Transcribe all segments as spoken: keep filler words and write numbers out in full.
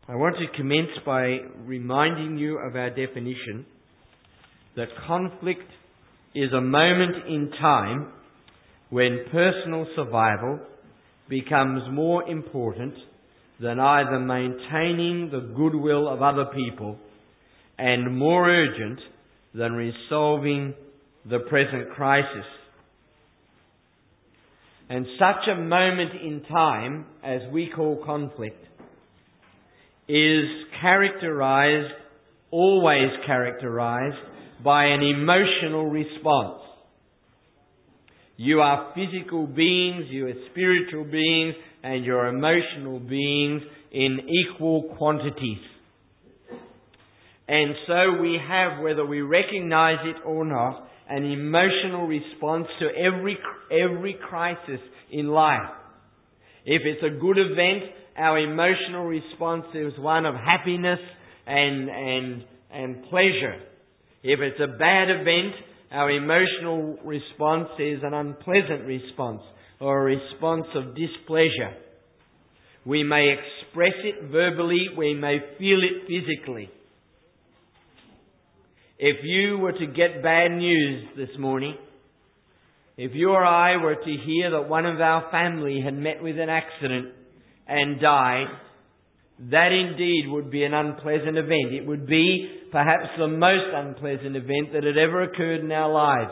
I want to commence by reminding you of our definition that conflict is a moment in time when personal survival becomes more important than either maintaining the goodwill of other people and more urgent than resolving the present crisis. And such a moment in time, as we call conflict, is characterized, always characterized, by an emotional response. You are physical beings, you are spiritual beings, and you're emotional beings in equal quantities. And so we have, whether we recognize it or not, an emotional response to every every crisis in life. If it's a good event, our emotional response is one of happiness and and and pleasure. If it's a bad event, our emotional response is an unpleasant response or a response of displeasure. We may express it verbally, we may feel it physically. If you were to get bad news this morning, if you or I were to hear that one of our family had met with an accident and died, that indeed would be an unpleasant event. It would be perhaps the most unpleasant event that had ever occurred in our lives.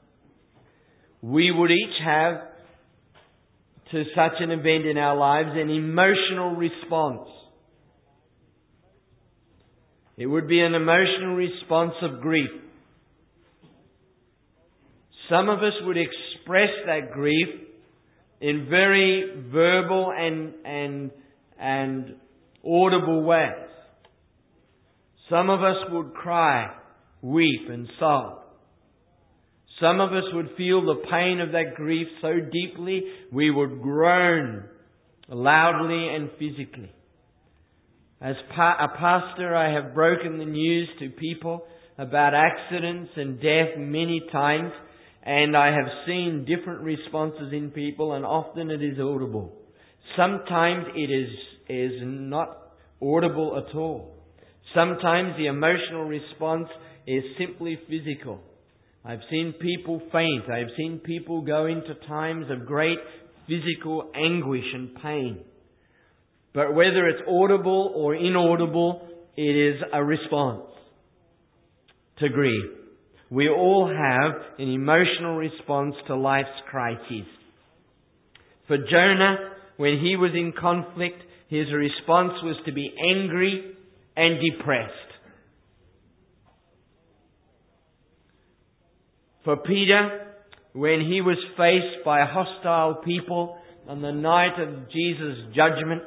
We would each have, to such an event in our lives, an emotional response. It would be an emotional response of grief. Some of us would express that grief in very verbal and and and audible ways. Some of us would cry, weep and sob. Some of us would feel the pain of that grief so deeply we would groan loudly and physically. As pa- a pastor, I have broken the news to people about accidents and death many times, and I have seen different responses in people, and often it is audible. Sometimes it is, is not audible at all. Sometimes the emotional response is simply physical. I've seen people faint. I've seen people go into times of great physical anguish and pain. But whether it's audible or inaudible, it is a response to grief. We all have an emotional response to life's crises. For Jonah, when he was in conflict, his response was to be angry and depressed. For Peter, when he was faced by hostile people on the night of Jesus' judgment,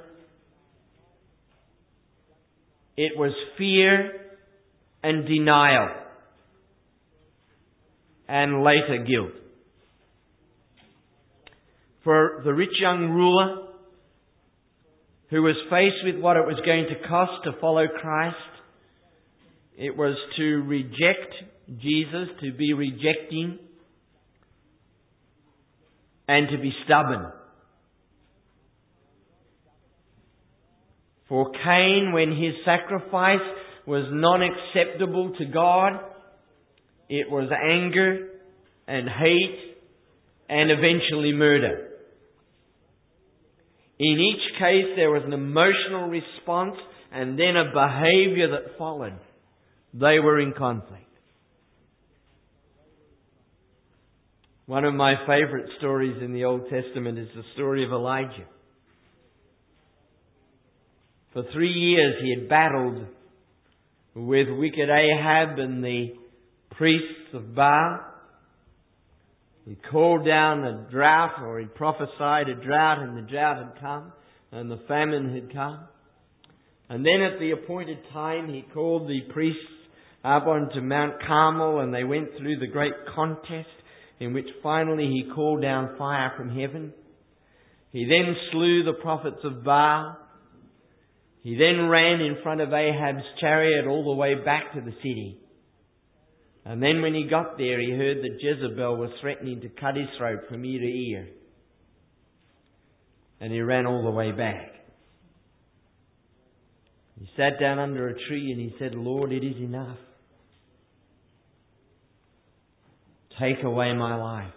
it was fear and denial, and later guilt. For the rich young ruler, who was faced with what it was going to cost to follow Christ, it was to reject Jesus, to be rejecting, and to be stubborn. For Cain, when his sacrifice was non-acceptable to God, it was anger and hate and eventually murder. In each case, there was an emotional response and then a behavior that followed. They were in conflict. One of my favourite stories in the Old Testament is the story of Elijah. For three years he had battled with wicked Ahab and the priests of Baal. He called down a drought, or he prophesied a drought, and the drought had come, and the famine had come. And then at the appointed time he called the priests up onto Mount Carmel, and they went through the great contest in which finally he called down fire from heaven. He then slew the prophets of Baal. He then ran in front of Ahab's chariot all the way back to the city. And then when he got there, he heard that Jezebel was threatening to cut his throat from ear to ear. And he ran all the way back. He sat down under a tree and he said, Lord, it is enough. Take away my life.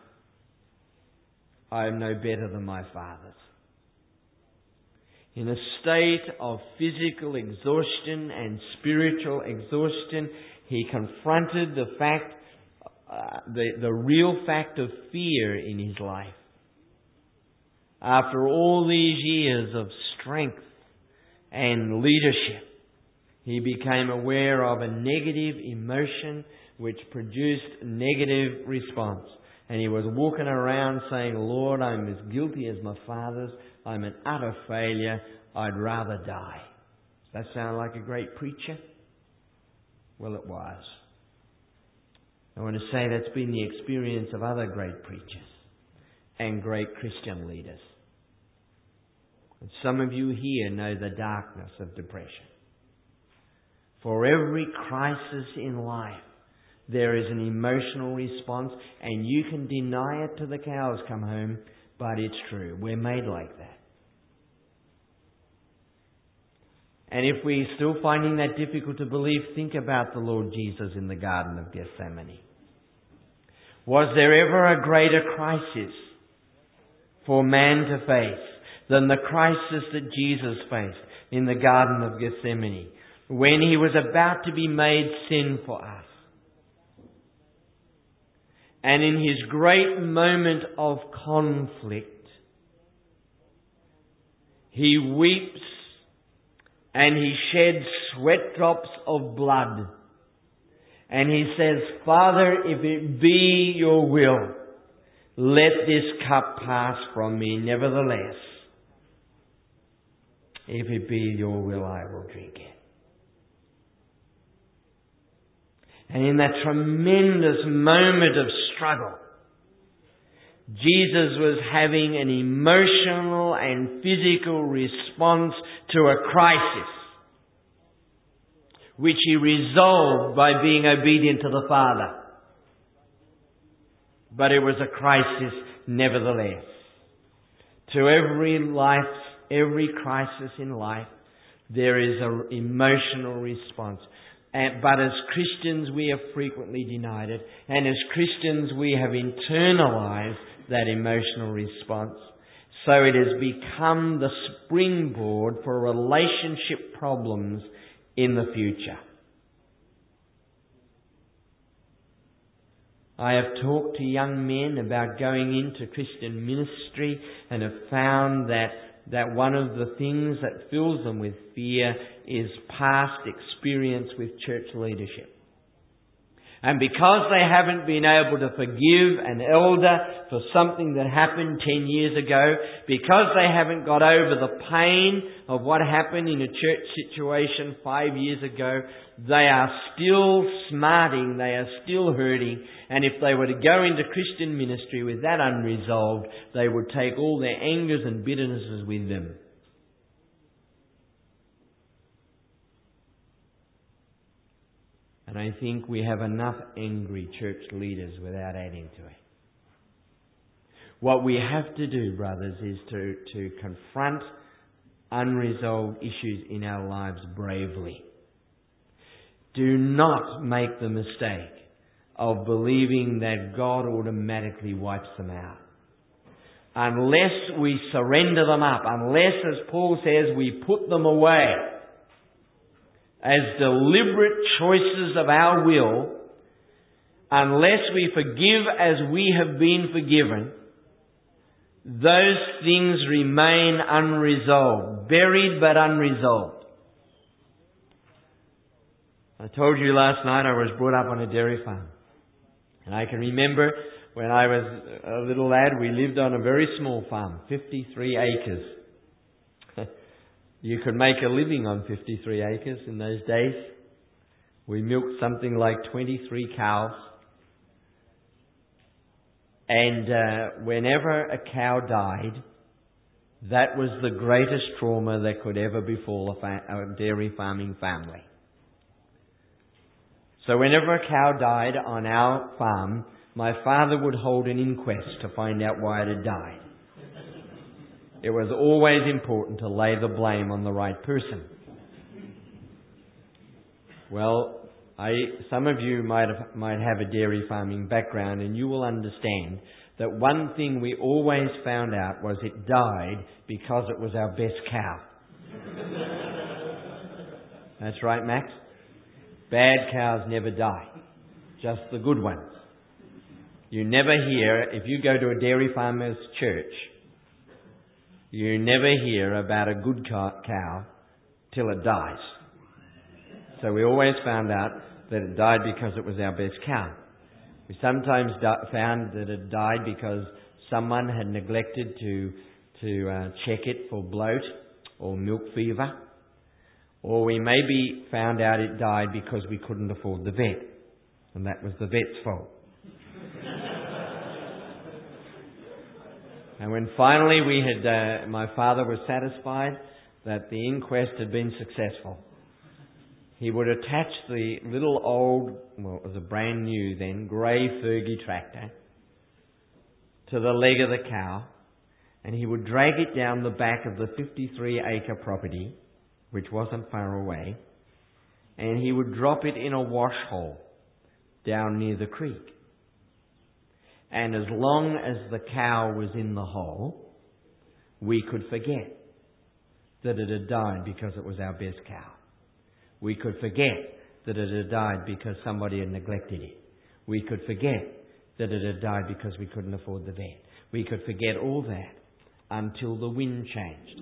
I am no better than my fathers. In a state of physical exhaustion and spiritual exhaustion, he confronted the fact, uh, the, the real fact of fear in his life. After all these years of strength and leadership, he became aware of a negative emotion which produced a negative response. And he was walking around saying, Lord, I'm as guilty as my fathers. I'm an utter failure. I'd rather die. Does that sound like a great preacher? Well, it was. I want to say that's been the experience of other great preachers and great Christian leaders. And some of you here know the darkness of depression. For every crisis in life, there is an emotional response, and you can deny it till the cows come home, but it's true. We're made like that. And if we're still finding that difficult to believe, think about the Lord Jesus in the Garden of Gethsemane. Was there ever a greater crisis for man to face than the crisis that Jesus faced in the Garden of Gethsemane, when he was about to be made sin for us? And in his great moment of conflict, he weeps and he sheds sweat drops of blood. And he says, Father, if it be your will, let this cup pass from me. Nevertheless, if it be your will, I will drink it. And in that tremendous moment of struggle, Jesus was having an emotional and physical response to a crisis, which he resolved by being obedient to the Father. But it was a crisis nevertheless. To every life, every crisis in life, there is an emotional response. And, but as Christians, we have frequently denied it. And as Christians, we have internalized that emotional response. So it has become the springboard for relationship problems in the future. I have talked to young men about going into Christian ministry and have found that that one of the things that fills them with fear is past experience with church leadership. And because they haven't been able to forgive an elder for something that happened ten years ago, because they haven't got over the pain of what happened in a church situation five years ago, they are still smarting, they are still hurting, and if they were to go into Christian ministry with that unresolved, they would take all their angers and bitternesses with them. And I think we have enough angry church leaders without adding to it. What we have to do, brothers, is to, to confront unresolved issues in our lives bravely. Do not make the mistake of believing that God automatically wipes them out. Unless we surrender them up, unless, as Paul says, we put them away as deliberate choices of our will, unless we forgive as we have been forgiven, those things remain unresolved, buried but unresolved. I told you last night I was brought up on a dairy farm. And I can remember when I was a little lad, we lived on a very small farm, fifty-three acres. You could make a living on fifty-three acres in those days. We milked something like twenty-three cows. And uh, whenever a cow died, that was the greatest trauma that could ever befall a, fa- a dairy farming family. So whenever a cow died on our farm, my father would hold an inquest to find out why it had died. It was always important to lay the blame on the right person. Well, I, some of you might have, might have a dairy farming background, and you will understand that one thing we always found out was it died because it was our best cow. That's right, Max? Bad cows never die, just the good ones. You never hear, if you go to a dairy farmer's church, you never hear about a good cow till it dies. So we always found out that it died because it was our best cow. We sometimes di- found that it died because someone had neglected to to uh, check it for bloat or milk fever. Or we maybe found out it died because we couldn't afford the vet. And that was the vet's fault. And when finally we had, uh, my father was satisfied that the inquest had been successful, he would attach the little old, well, it was a brand new then, grey Fergie tractor to the leg of the cow, and he would drag it down the back of the fifty-three acre property, which wasn't far away, and he would drop it in a wash hole down near the creek. And as long as the cow was in the hole, we could forget that it had died because it was our best cow. We could forget that it had died because somebody had neglected it. We could forget that it had died because we couldn't afford the vet. We could forget all that until the wind changed.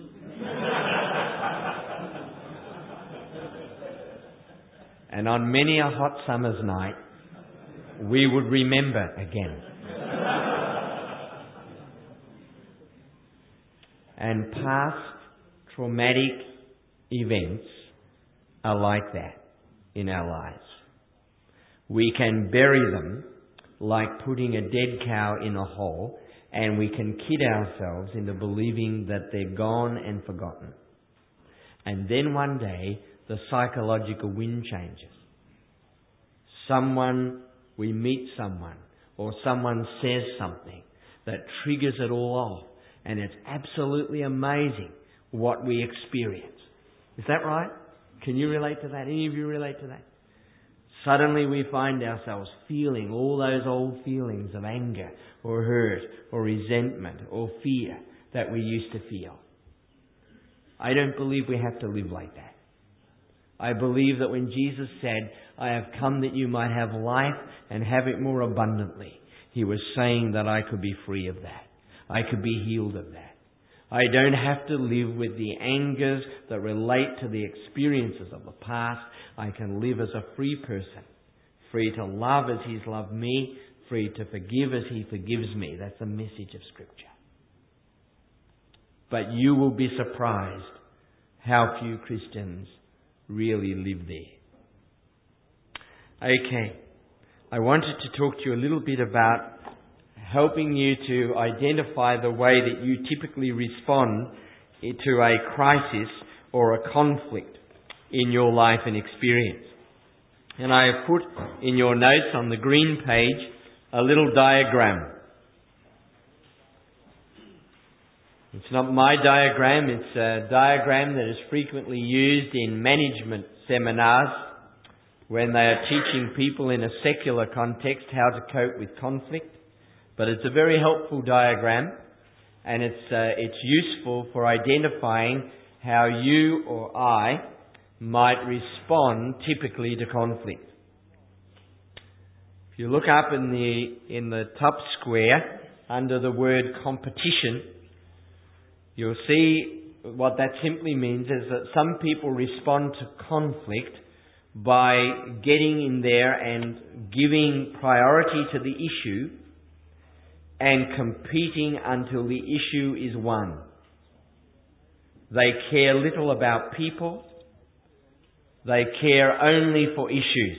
And on many a hot summer's night, we would remember again. And past traumatic events are like that in our lives. We can bury them like putting a dead cow in a hole, and we can kid ourselves into believing that they're gone and forgotten. And then one day, the psychological wind changes. Someone, we meet someone, or someone says something that triggers it all off, and it's absolutely amazing what we experience. Is that right? Can you relate to that? Any of you relate to that? Suddenly we find ourselves feeling all those old feelings of anger or hurt or resentment or fear that we used to feel. I don't believe we have to live like that. I believe that when Jesus said, "I have come that you might have life and have it more abundantly," He was saying that I could be free of that. I could be healed of that. I don't have to live with the angers that relate to the experiences of the past. I can live as a free person, free to love as He's loved me, free to forgive as He forgives me. That's the message of Scripture. But you will be surprised how few Christians really live there. Okay, I wanted to talk to you a little bit about helping you to identify the way that you typically respond to a crisis or a conflict in your life and experience. And I have put in your notes on the green page a little diagram. It's not my diagram, it's a diagram that is frequently used in management seminars when they are teaching people in a secular context how to cope with conflict. But it's a very helpful diagram, and it's uh, it's useful for identifying how you or I might respond typically to conflict. If you look up in the in the top square under the word competition, you'll see what that simply means is that some people respond to conflict by getting in there and giving priority to the issue and competing until the issue is won. They care little about people. They care only for issues.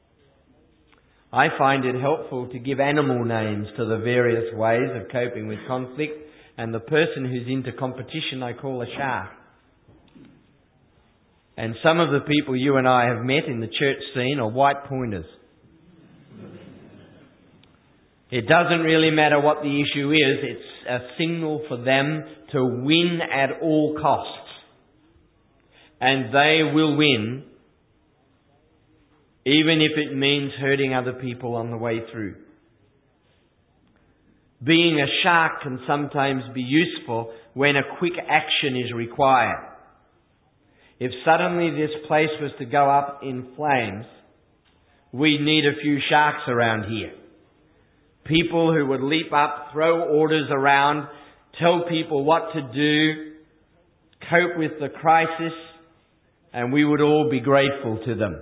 I find it helpful to give animal names to the various ways of coping with conflict, and the person who's into competition I call a shark. And some of the people you and I have met in the church scene are white pointers. It doesn't really matter what the issue is, it's a signal for them to win at all costs. And they will win even if it means hurting other people on the way through. Being a shark can sometimes be useful when a quick action is required. If suddenly this place was to go up in flames, we need a few sharks around here. People who would leap up, throw orders around, tell people what to do, cope with the crisis, and we would all be grateful to them.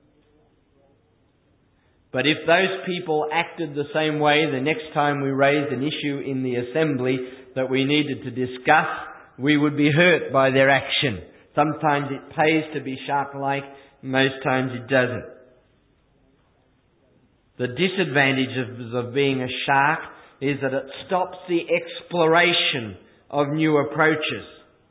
But if those people acted the same way the next time we raised an issue in the assembly that we needed to discuss, we would be hurt by their action. Sometimes it pays to be shark-like, most times it doesn't. The disadvantage of, of being a shark is that it stops the exploration of new approaches.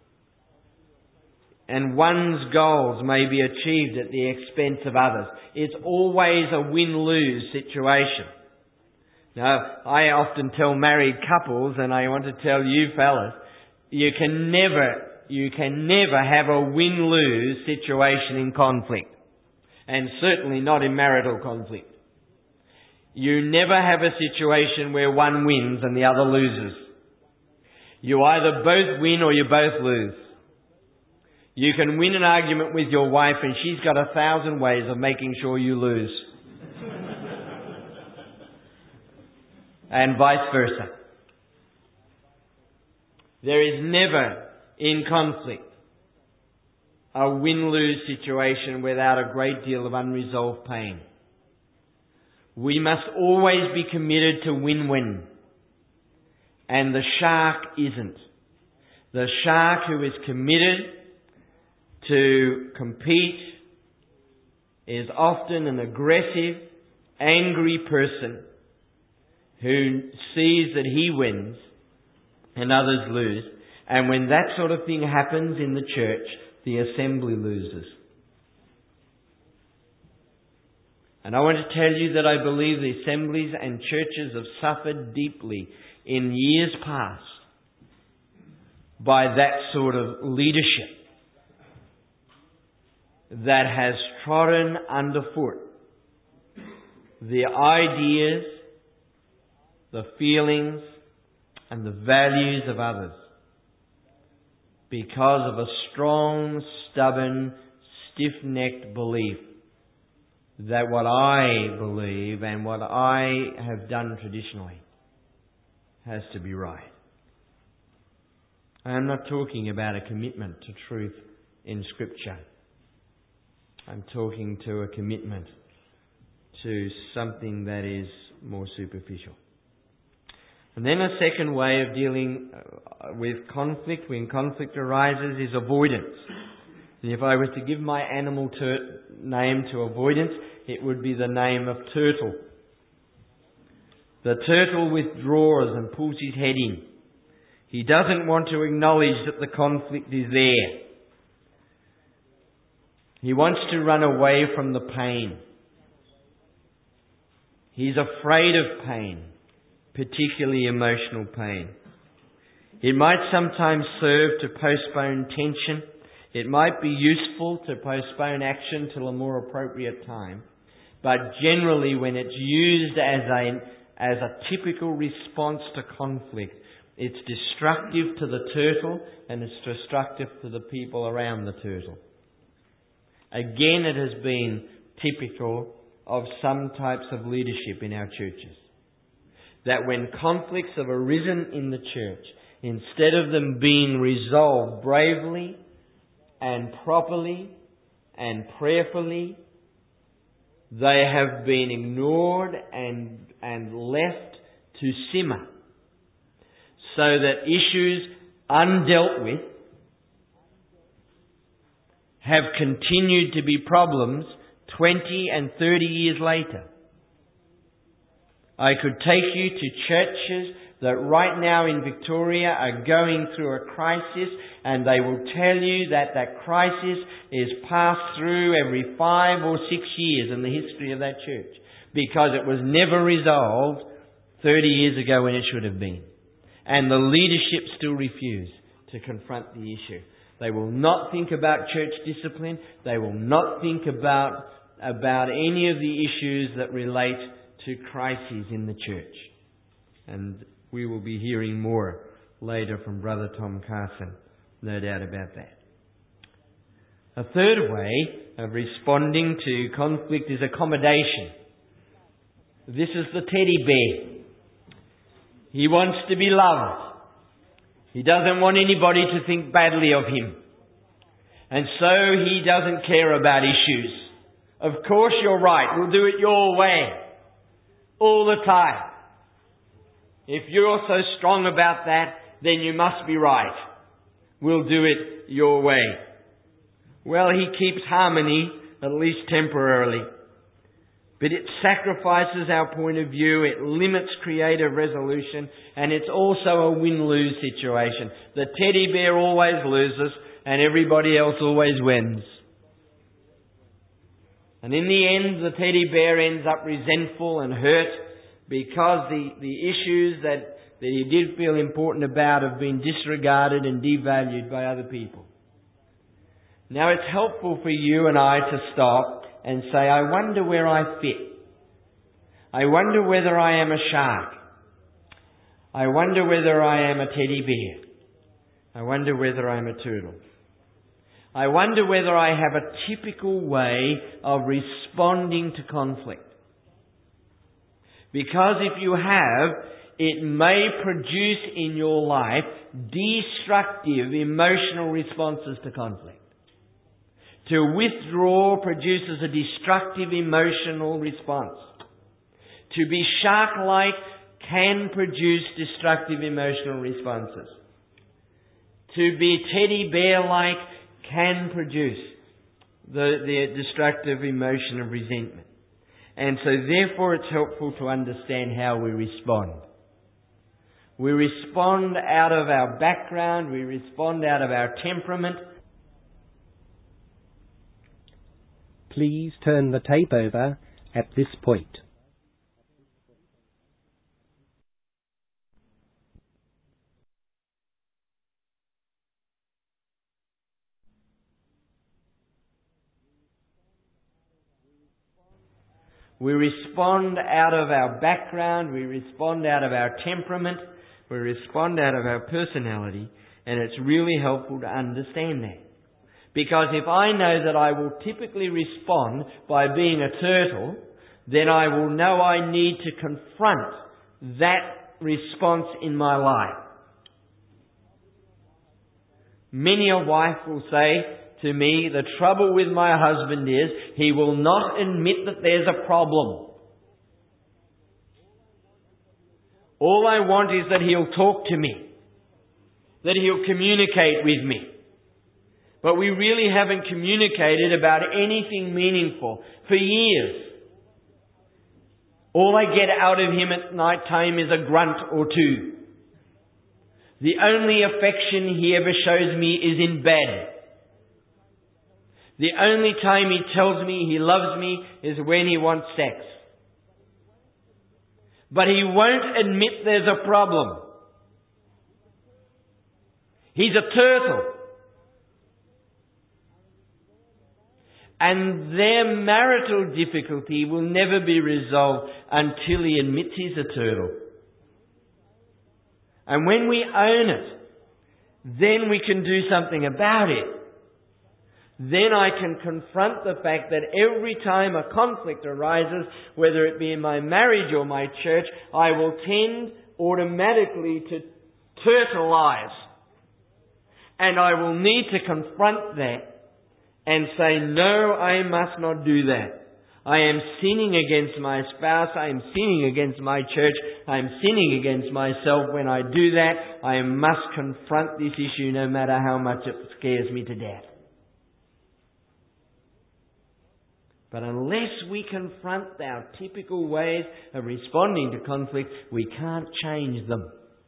And one's goals may be achieved at the expense of others. It's always a win-lose situation. Now, I often tell married couples, and I want to tell you fellas, you can never, you can never have a win-lose situation in conflict. And certainly not in marital conflict. You never have a situation where one wins and the other loses. You either both win or you both lose. You can win an argument with your wife and she's got a thousand ways of making sure you lose. And vice versa. There is never, in conflict, a win-lose situation without a great deal of unresolved pain. We must always be committed to win-win. And the shark isn't. The shark who is committed to compete is often an aggressive, angry person who sees that he wins and others lose. And when that sort of thing happens in the church, the assembly loses. And I want to tell you that I believe the assemblies and churches have suffered deeply in years past by that sort of leadership that has trodden underfoot the ideas, the feelings, and the values of others because of a strong, stubborn, stiff-necked belief that what I believe and what I have done traditionally has to be right. I am not talking about a commitment to truth in Scripture. I'm talking to a commitment to something that is more superficial. And then a second way of dealing with conflict, when conflict arises, is avoidance. And if I was to give my animal ter- name to avoidance, it would be the name of turtle. The turtle withdraws and pulls his head in. He doesn't want to acknowledge that the conflict is there. He wants to run away from the pain. He's afraid of pain, particularly emotional pain. It might sometimes serve to postpone tension. It might be useful to postpone action till a more appropriate time. But generally, when it's used as a, as a typical response to conflict, it's destructive to the turtle and it's destructive to the people around the turtle. Again, it has been typical of some types of leadership in our churches. That when conflicts have arisen in the church, instead of them being resolved bravely and properly and prayerfully, they have been ignored and, and left to simmer. So that issues undealt with have continued to be problems twenty and thirty years later. I could take you to churches that right now in Victoria are going through a crisis, and they will tell you that that crisis is passed through every five or six years in the history of that church, because it was never resolved thirty years ago when it should have been. And the leadership still refuse to confront the issue. They will not think about church discipline. They will not think about about any of the issues that relate to crises in the church. And we will be hearing more later from Brother Tom Carson, no doubt about that. A third way of responding to conflict is accommodation. This is the teddy bear. He wants to be loved. He doesn't want anybody to think badly of him. And so he doesn't care about issues. Of course you're right. We'll do it your way. All the time. If you're so strong about that, then you must be right. We'll do it your way. Well, he keeps harmony, at least temporarily. But it sacrifices our point of view, it limits creative resolution, and it's also a win-lose situation. The teddy bear always loses, and everybody else always wins. And in the end, the teddy bear ends up resentful and hurt because the, the issues that, that he did feel important about have been disregarded and devalued by other people. Now it's helpful for you and I to stop and say, I wonder where I fit. I wonder whether I am a shark. I wonder whether I am a teddy bear. I wonder whether I'm a turtle. I wonder whether I have a typical way of responding to conflict. Because if you have, it may produce in your life destructive emotional responses to conflict. To withdraw produces a destructive emotional response. To be shark-like can produce destructive emotional responses. To be teddy bear-like can produce the, the destructive emotion of resentment. And so therefore it's helpful to understand how we respond. We respond out of our background, we respond out of our temperament. Please turn the tape over at this point. We respond out of our background, we respond out of our temperament, we respond out of our personality, and it's really helpful to understand that. Because if I know that I will typically respond by being a turtle, then I will know I need to confront that response in my life. Many a wife will say to me, the trouble with my husband is he will not admit that there's a problem. All I want is that he'll talk to me, that he'll communicate with me. But we really haven't communicated about anything meaningful for years. All I get out of him at night time is a grunt or two. The only affection he ever shows me is in bed. The only time he tells me he loves me is when he wants sex. But he won't admit there's a problem. He's a turtle. And their marital difficulty will never be resolved until he admits he's a turtle. And when we own it, then we can do something about it. Then I can confront the fact that every time a conflict arises, whether it be in my marriage or my church, I will tend automatically to turtleize. And I will need to confront that and say, no, I must not do that. I am sinning against my spouse. I am sinning against my church. I am sinning against myself when I do that. I must confront this issue no matter how much it scares me to death. But unless we confront our typical ways of responding to conflict, we can't change them.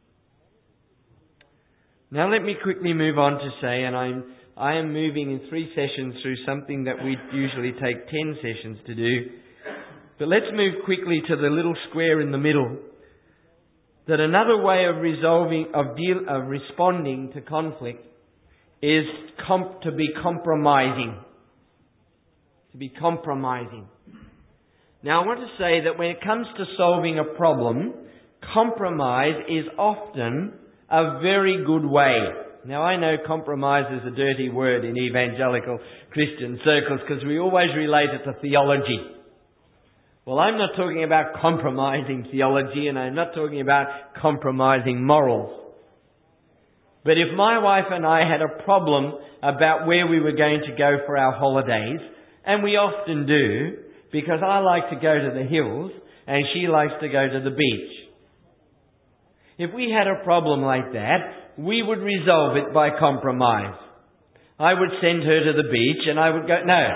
Now let me quickly move on to say, and I'm, I am moving in three sessions through something that we usually take ten sessions to do. But let's move quickly to the little square in the middle. That another way of resolving, of deal, of responding to conflict is comp, to be compromising. to be compromising. Now I want to say that when it comes to solving a problem, compromise is often a very good way. Now I know compromise is a dirty word in evangelical Christian circles because we always relate it to theology. Well, I'm not talking about compromising theology, and I'm not talking about compromising morals. But if my wife and I had a problem about where we were going to go for our holidays, and we often do, because I like to go to the hills and she likes to go to the beach. If we had a problem like that, we would resolve it by compromise. I would send her to the beach and I would go, no.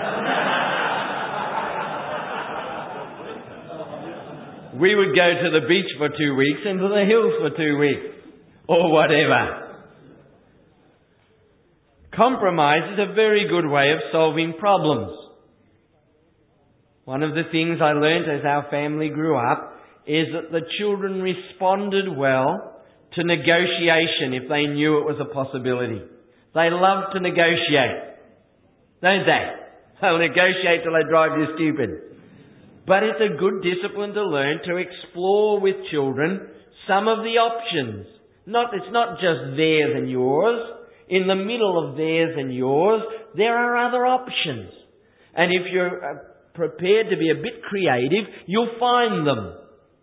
We would go to the beach for two weeks and to the hills for two weeks. Or whatever. Compromise is a very good way of solving problems. One of the things I learned as our family grew up is that the children responded well to negotiation if they knew it was a possibility. They love to negotiate, don't they? They'll negotiate till they drive you stupid. But it's a good discipline to learn to explore with children some of the options. Not, it's not just theirs and yours. In the middle of theirs and yours, there are other options. And if you're prepared to be a bit creative, you'll find them.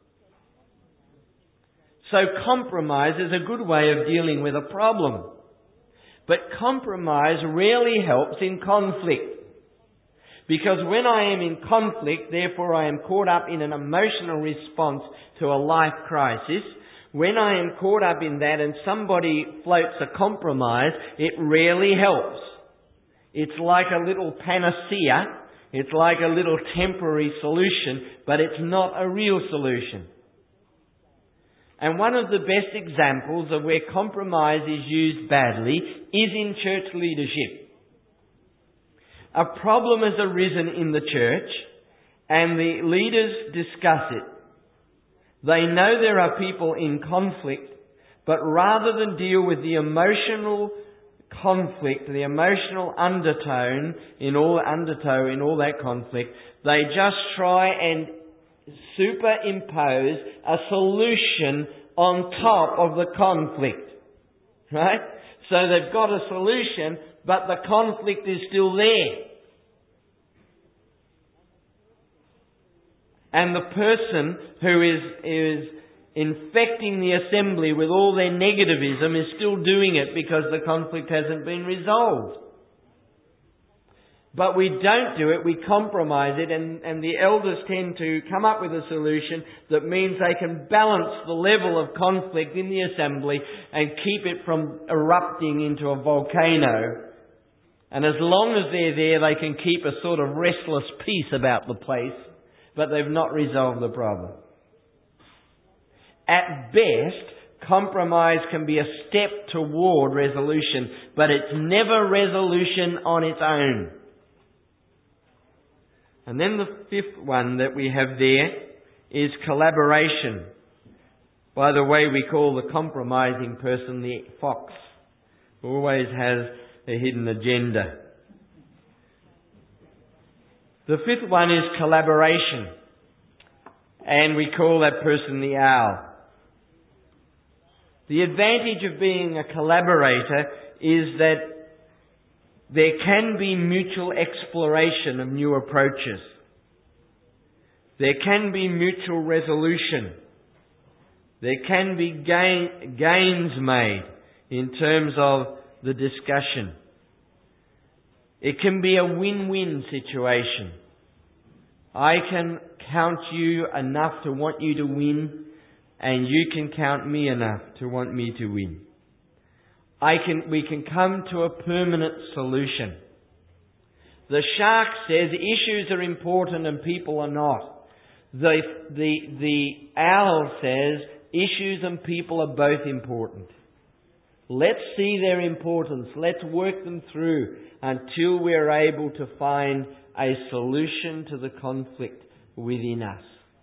So compromise is a good way of dealing with a problem. But compromise rarely helps in conflict. Because when I am in conflict, therefore I am caught up in an emotional response to a life crisis. When I am caught up in that and somebody floats a compromise, it rarely helps. It's like a little panacea. It's like a little temporary solution, but it's not a real solution. And one of the best examples of where compromise is used badly is in church leadership. A problem has arisen in the church and the leaders discuss it. They know there are people in conflict, but rather than deal with the emotional conflict, the emotional undertone in all undertow in all that conflict, they just try and superimpose a solution on top of the conflict. Right? So they've got a solution, but the conflict is still there. And the person who is, is infecting the assembly with all their negativism is still doing it because the conflict hasn't been resolved. But we don't do it, we compromise it, and, and the elders tend to come up with a solution that means they can balance the level of conflict in the assembly and keep it from erupting into a volcano. And as long as they're there, they can keep a sort of restless peace about the place, but they've not resolved the problem. At best, compromise can be a step toward resolution, but it's never resolution on its own. And then the fifth one that we have there is collaboration. By the way, we call the compromising person the fox, who always has a hidden agenda. The fifth one is collaboration, and we call that person the owl. The advantage of being a collaborator is that there can be mutual exploration of new approaches. There can be mutual resolution. There can be gain, gains made in terms of the discussion. It can be a win-win situation. I can count you enough to want you to win, and you can count me enough to want me to win. I can, we can come to a permanent solution. The shark says issues are important and people are not. The, the, the owl says issues and people are both important. Let's see their importance. Let's work them through until we're able to find a solution to the conflict within us.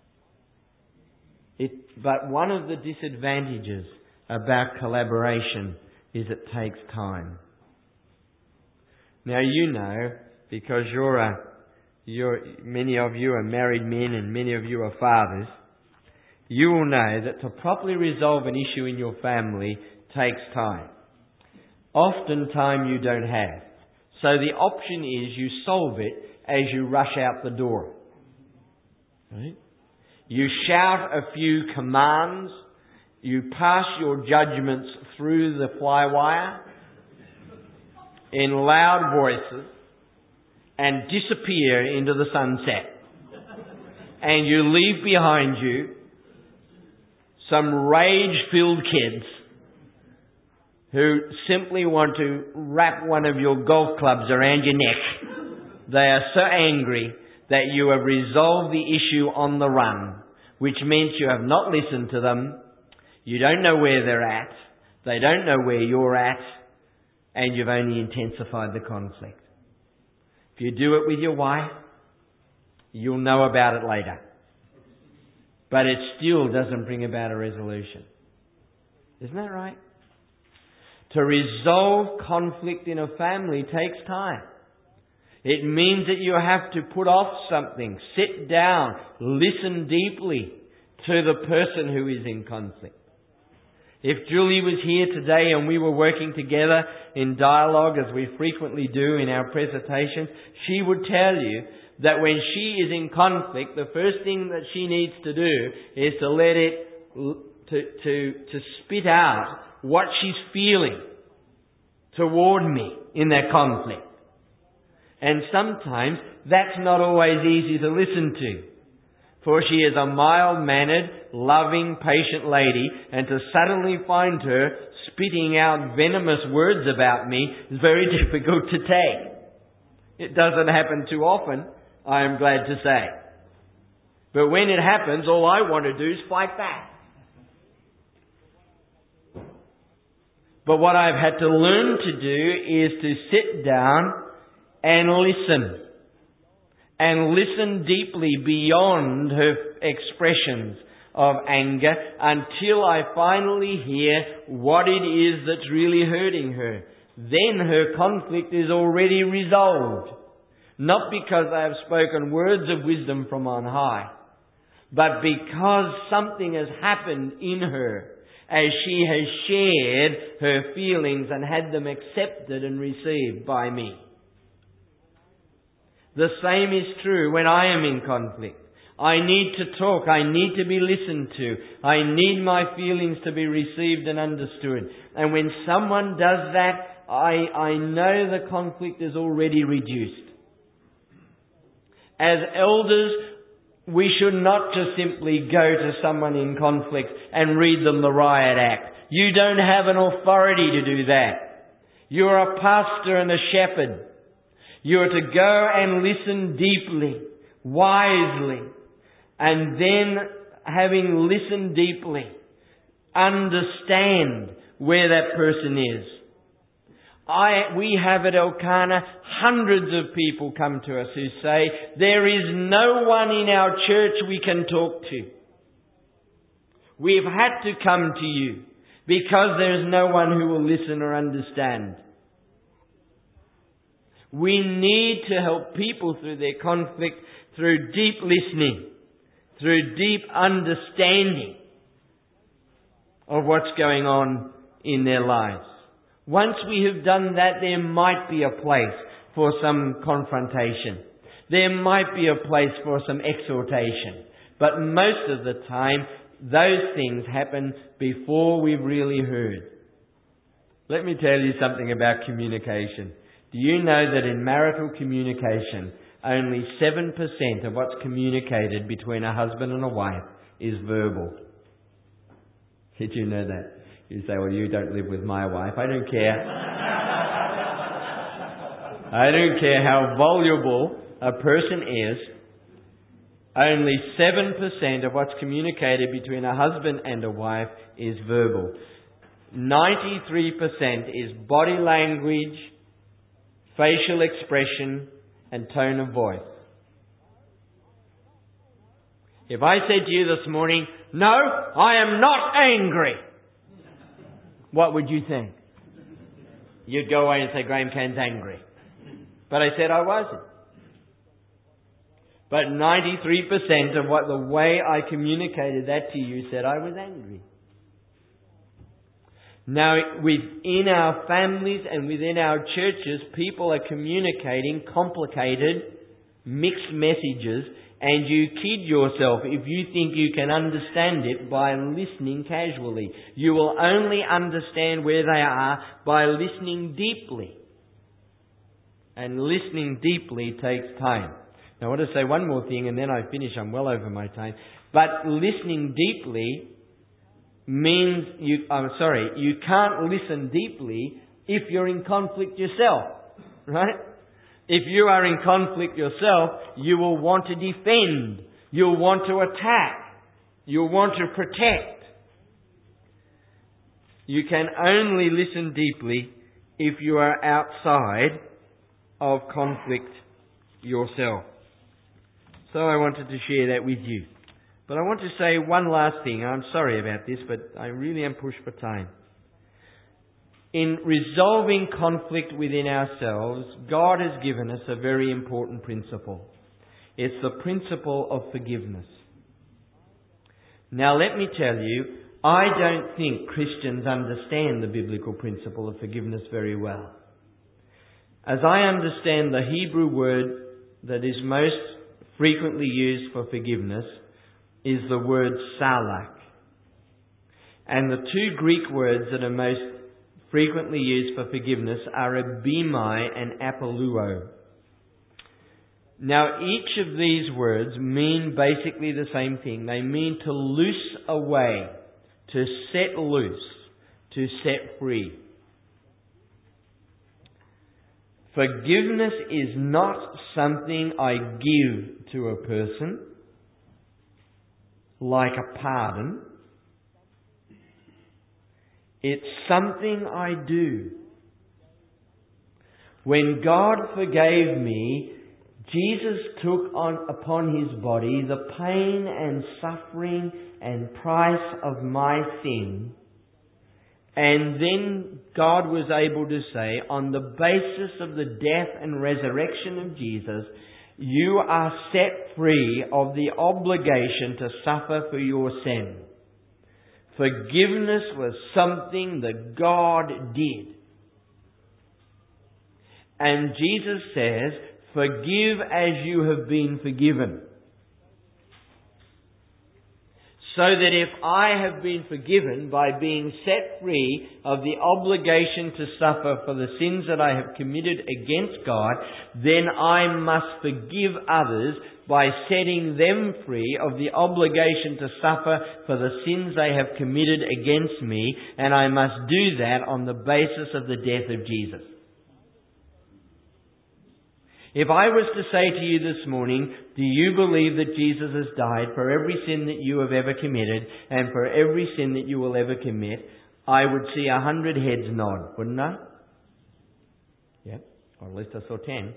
It, but one of the disadvantages about collaboration is it takes time. Now you know, because you're a you're, many of you are married men and many of you are fathers, you will know that to properly resolve an issue in your family takes time. Often time you don't have. So the option is you solve it as you rush out the door. Right? You shout a few commands, you pass your judgments through the flywire in loud voices and disappear into the sunset. And you leave behind you some rage-filled kids who simply want to wrap one of your golf clubs around your neck. They are so angry that you have resolved the issue on the run, which means you have not listened to them, you don't know where they're at, they don't know where you're at, and you've only intensified the conflict. If you do it with your wife, you'll know about it later. But it still doesn't bring about a resolution. Isn't that right? To resolve conflict in a family takes time. It means that you have to put off something, sit down, listen deeply to the person who is in conflict. If Julie was here today and we were working together in dialogue, as we frequently do in our presentations, she would tell you that when she is in conflict, the first thing that she needs to do is to let it, to, to, to spit out what she's feeling toward me in that conflict. And sometimes that's not always easy to listen to. For she is a mild-mannered, loving, patient lady, and to suddenly find her spitting out venomous words about me is very difficult to take. It doesn't happen too often, I am glad to say. But when it happens, all I want to do is fight back. But what I've had to learn to do is to sit down and listen. And listen deeply beyond her expressions of anger until I finally hear what it is that's really hurting her. Then her conflict is already resolved. Not because I have spoken words of wisdom from on high, but because something has happened in her as she has shared her feelings and had them accepted and received by me. The same is true when I am in conflict. I need to talk. I need to be listened to. I need my feelings to be received and understood. And when someone does that, I, I know the conflict is already reduced. As elders, we should not just simply go to someone in conflict and read them the riot act. You don't have an authority to do that. You're a pastor and a shepherd. You are to go and listen deeply, wisely, and then, having listened deeply, understand where that person is. I, we have at Elkanah hundreds of people come to us who say, there is no one in our church we can talk to. We've had to come to you because there is no one who will listen or understand. We need to help people through their conflict through deep listening, through deep understanding of what's going on in their lives. Once we have done that, there might be a place for some confrontation. There might be a place for some exhortation. But most of the time, those things happen before we've really heard. Let me tell you something about communication. Do you know that in marital communication, only seven percent of what's communicated between a husband and a wife is verbal? Did you know that? You say, well, you don't live with my wife. I don't care. I don't care how voluble a person is. Only seven percent of what's communicated between a husband and a wife is verbal. ninety-three percent is body language, facial expression, and tone of voice. If I said to you this morning, no, I am not angry, what would you think? You'd go away and say, Graham Cairns angry. But I said I wasn't. But ninety-three percent of what the way I communicated that to you said I was angry. Now, within our families and within our churches, people are communicating complicated, mixed messages, and you kid yourself if you think you can understand it by listening casually. You will only understand where they are by listening deeply. And listening deeply takes time. Now, I want to say one more thing and then I finish. I'm well over my time. But listening deeply means you, I'm sorry, you can't listen deeply if you're in conflict yourself, right? If you are in conflict yourself, you will want to defend. You'll want to attack. You'll want to protect. You can only listen deeply if you are outside of conflict yourself. So I wanted to share that with you. But I want to say one last thing. I'm sorry about this, but I really am pushed for time. In resolving conflict within ourselves, God has given us a very important principle. It's the principle of forgiveness. Now let me tell you, I don't think Christians understand the biblical principle of forgiveness very well. As I understand the Hebrew word that is most frequently used for forgiveness is the word salak. And the two Greek words that are most frequently used for forgiveness are ebimai and apoluo. Now, each of these words mean basically the same thing. They mean to loose away, to set loose, to set free. Forgiveness is not something I give to a person, like a pardon. It's something I do. When God forgave me, Jesus took on upon His body the pain and suffering and price of my sin. And then God was able to say, on the basis of the death and resurrection of Jesus, you are set free of the obligation to suffer for your sin. Forgiveness was something that God did. And Jesus says, forgive as you have been forgiven. So that if I have been forgiven by being set free of the obligation to suffer for the sins that I have committed against God, then I must forgive others by setting them free of the obligation to suffer for the sins they have committed against me, and I must do that on the basis of the death of Jesus. If I was to say to you this morning, do you believe that Jesus has died for every sin that you have ever committed and for every sin that you will ever commit, I would see a hundred heads nod, wouldn't I? Yep, or at least I saw ten.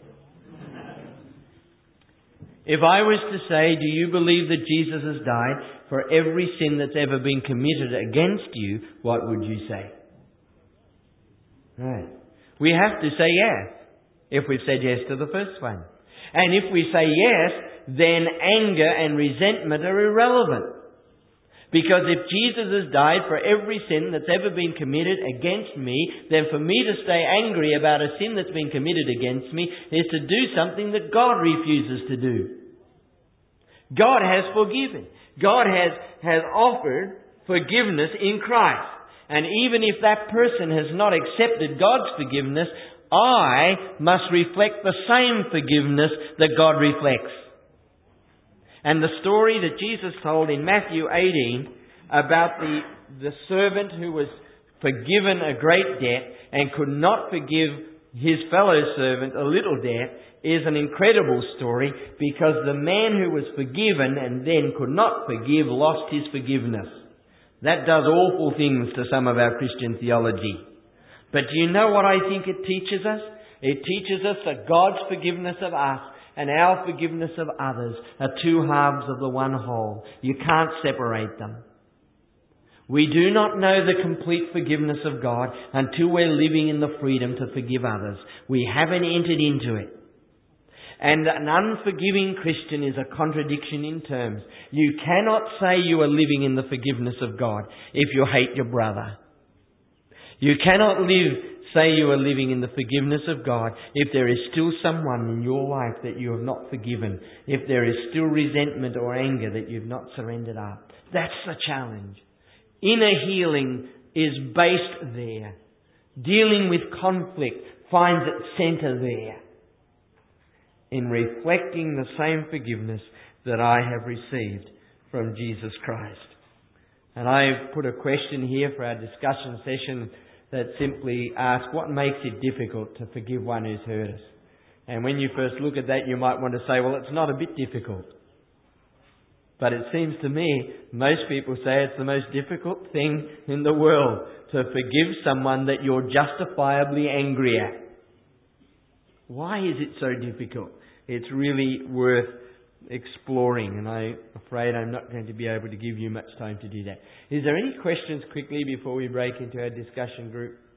If I was to say, do you believe that Jesus has died for every sin that's ever been committed against you, what would you say? Right. We have to say yes. If we've said yes to the first one. And if we say yes, then anger and resentment are irrelevant. Because if Jesus has died for every sin that's ever been committed against me, then for me to stay angry about a sin that's been committed against me is to do something that God refuses to do. God has forgiven. God has, has offered forgiveness in Christ. And even if that person has not accepted God's forgiveness, I must reflect the same forgiveness that God reflects. And the story that Jesus told in Matthew eighteen about the, the servant who was forgiven a great debt and could not forgive his fellow servant a little debt is an incredible story, because the man who was forgiven and then could not forgive lost his forgiveness. That does awful things to some of our Christian theology. But do you know what I think it teaches us? It teaches us that God's forgiveness of us and our forgiveness of others are two halves of the one whole. You can't separate them. We do not know the complete forgiveness of God until we're living in the freedom to forgive others. We haven't entered into it. And an unforgiving Christian is a contradiction in terms. You cannot say you are living in the forgiveness of God if you hate your brother. You cannot live, say you are living in the forgiveness of God if there is still someone in your life that you have not forgiven, if there is still resentment or anger that you've not surrendered up. That's the challenge. Inner healing is based there. Dealing with conflict finds its centre there, in reflecting the same forgiveness that I have received from Jesus Christ. And I've put a question here for our discussion session that simply asks, what makes it difficult to forgive one who's hurt us? And when you first look at that, you might want to say, well, it's not a bit difficult. But it seems to me, most people say it's the most difficult thing in the world to forgive someone that you're justifiably angry at. Why is it so difficult? It's really worth exploring, and I'm afraid I'm not going to be able to give you much time to do that. Is there any questions quickly before we break into our discussion group?